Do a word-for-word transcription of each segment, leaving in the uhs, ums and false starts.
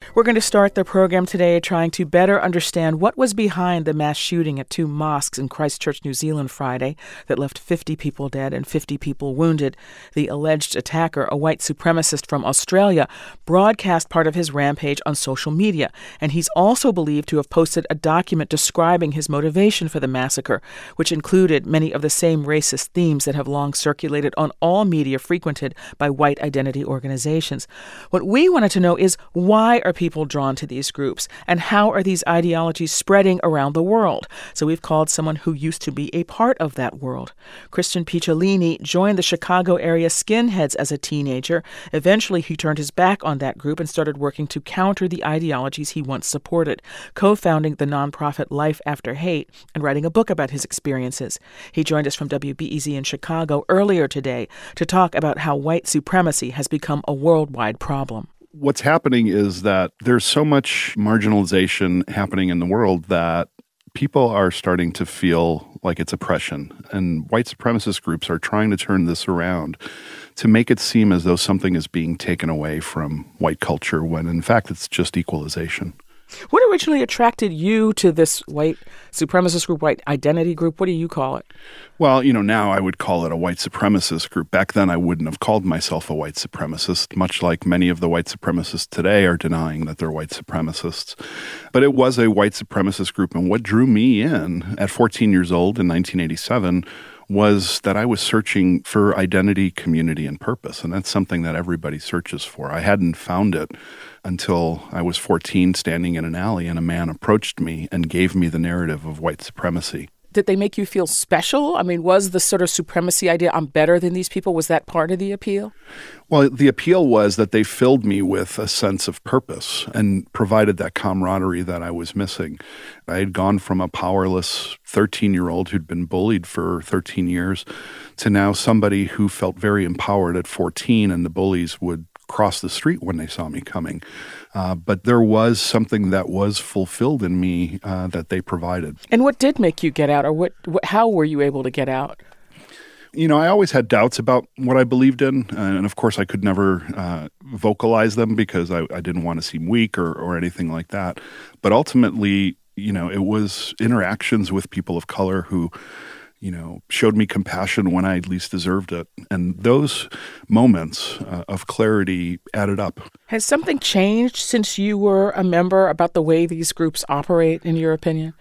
We're going to start the program today trying to better understand what was behind the mass shooting at two mosques in Christchurch, New Zealand Friday that left fifty people dead and fifty people wounded. The alleged attacker, a white supremacist from Australia, broadcast part of his rampage on social media, and he's also believed to have posted a document describing his motivation for the massacre, which included many of the same racist themes that have long circulated on all media frequented by white identity organizations. What we wanted to know is, why are people drawn to these groups, and how are these ideologies spreading around the world? So we've called someone who used to be a part of that world. Christian Picciolini joined the Chicago area skinheads as a teenager. Eventually, he turned his back on that group and started working to counter the ideologies he once supported, co-founding the nonprofit Life After Hate and writing a book about his experiences. He joined us from W B E Z in Chicago earlier today to talk about how white supremacy has become a worldwide problem. What's happening is that there's so much marginalization happening in the world that people are starting to feel like it's oppression. And white supremacist groups are trying to turn this around to make it seem as though something is being taken away from white culture when in fact it's just equalization. What originally attracted you to this white supremacist group, white identity group? What do you call it? Well, you know, now I would call it a white supremacist group. Back then, I wouldn't have called myself a white supremacist, much like many of the white supremacists today are denying that they're white supremacists. But it was a white supremacist group. And what drew me in at fourteen years old in nineteen eighty-seven was that I was searching for identity, community, and purpose. And that's something that everybody searches for. I hadn't found it until I was fourteen, standing in an alley, and a man approached me and gave me the narrative of white supremacy. Did they make you feel special? I mean, was the sort of supremacy idea, I'm better than these people, was that part of the appeal? Well, the appeal was that they filled me with a sense of purpose and provided that camaraderie that I was missing. I had gone from a powerless thirteen-year-old who'd been bullied for thirteen years to now somebody who felt very empowered at fourteen, and the bullies would cross the street when they saw me coming. Uh, but there was something that was fulfilled in me uh, that they provided. And what did make you get out, or what, what? how were you able to get out? You know, I always had doubts about what I believed in. And of course, I could never uh, vocalize them because I, I didn't want to seem weak or, or anything like that. But ultimately, you know, it was interactions with people of color who, you know, showed me compassion when I least deserved it. And those moments uh, of clarity added up. Has something changed since you were a member about the way these groups operate, in your opinion?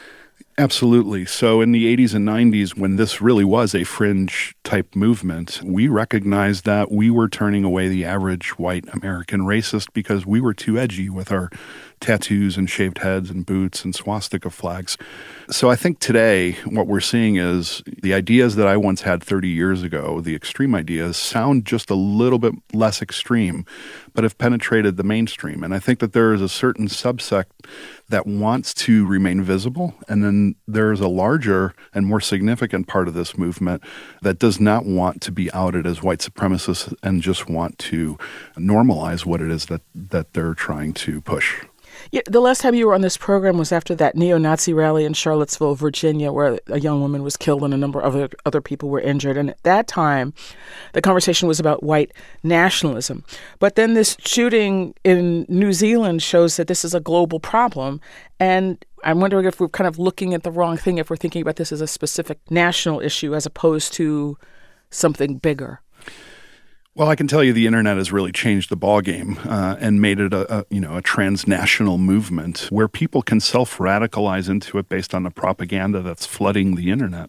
Absolutely. So in the eighties and nineties, when this really was a fringe type movement, we recognized that we were turning away the average white American racist because we were too edgy with our tattoos and shaved heads and boots and swastika flags. So I think today what we're seeing is the ideas that I once had thirty years ago, the extreme ideas, sound just a little bit less extreme, but have penetrated the mainstream. And I think that there is a certain subsect that wants to remain visible, and then there is a larger and more significant part of this movement that does not want to be outed as white supremacists and just want to normalize what it is that, that they're trying to push. Yeah, the last time you were on this program was after that neo-Nazi rally in Charlottesville, Virginia, where a young woman was killed and a number of other, other people were injured. And at that time, the conversation was about white nationalism. But then this shooting in New Zealand shows that this is a global problem. And I'm wondering if we're kind of looking at the wrong thing, if we're thinking about this as a specific national issue as opposed to something bigger. Well, I can tell you the internet has really changed the ballgame uh, and made it a, a you know a transnational movement where people can self-radicalize into it based on the propaganda that's flooding the internet.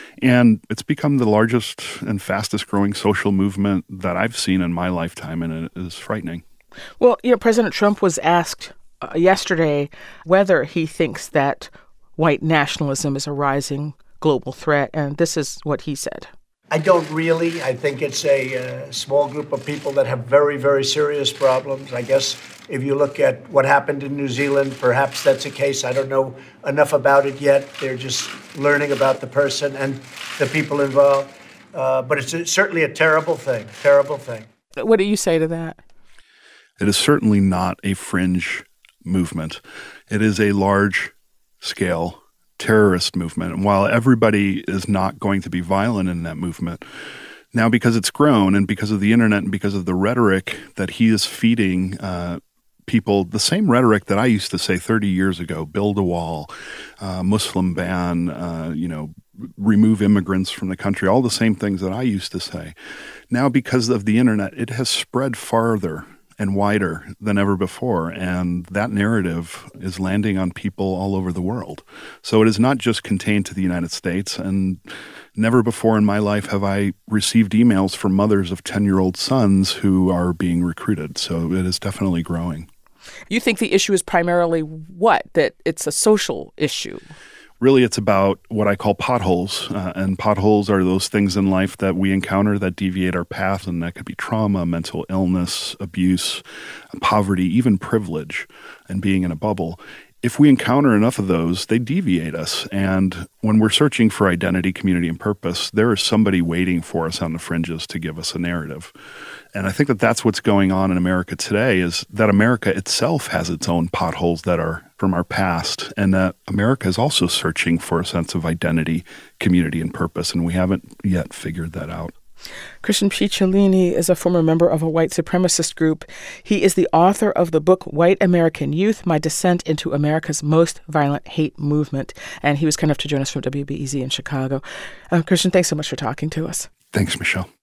And it's become the largest and fastest growing social movement that I've seen in my lifetime, and it is frightening. Well, you know, President Trump was asked uh, yesterday whether he thinks that white nationalism is a rising global threat, and this is what he said. I don't really. I think it's a uh, small group of people that have very, very serious problems. I guess if you look at what happened in New Zealand, perhaps that's a case. I don't know enough about it yet. They're just learning about the person and the people involved. Uh, but it's a, certainly a terrible thing, terrible thing. What do you say to that? It is certainly not a fringe movement. It is a large-scale terrorist movement. And while everybody is not going to be violent in that movement, now because it's grown and because of the internet and because of the rhetoric that he is feeding uh, people the same rhetoric that I used to say thirty years ago: build a wall, uh, Muslim ban, uh, you know, remove immigrants from the country, all the same things that I used to say. Now, because of the internet, it has spread farther and wider than ever before, and that narrative is landing on people all over the world. So it is not just contained to the United States, and never before in my life have I received emails from mothers of ten-year-old sons who are being recruited. So it is definitely growing. You think the issue is primarily what? That it's a social issue? Really, it's about what I call potholes, uh, and potholes are those things in life that we encounter that deviate our path, and that could be trauma, mental illness, abuse, poverty, even privilege, and being in a bubble. If we encounter enough of those, they deviate us, and when we're searching for identity, community, and purpose, there is somebody waiting for us on the fringes to give us a narrative. And I think that that's what's going on in America today, is that America itself has its own potholes that are from our past, and that America is also searching for a sense of identity, community, and purpose, and we haven't yet figured that out. Christian Picciolini is a former member of a white supremacist group. He is the author of the book White American Youth: My Descent into America's Most Violent Hate Movement, and he was kind enough to join us from W B E Z in Chicago. Uh, Christian, thanks so much for talking to us. Thanks, Michelle.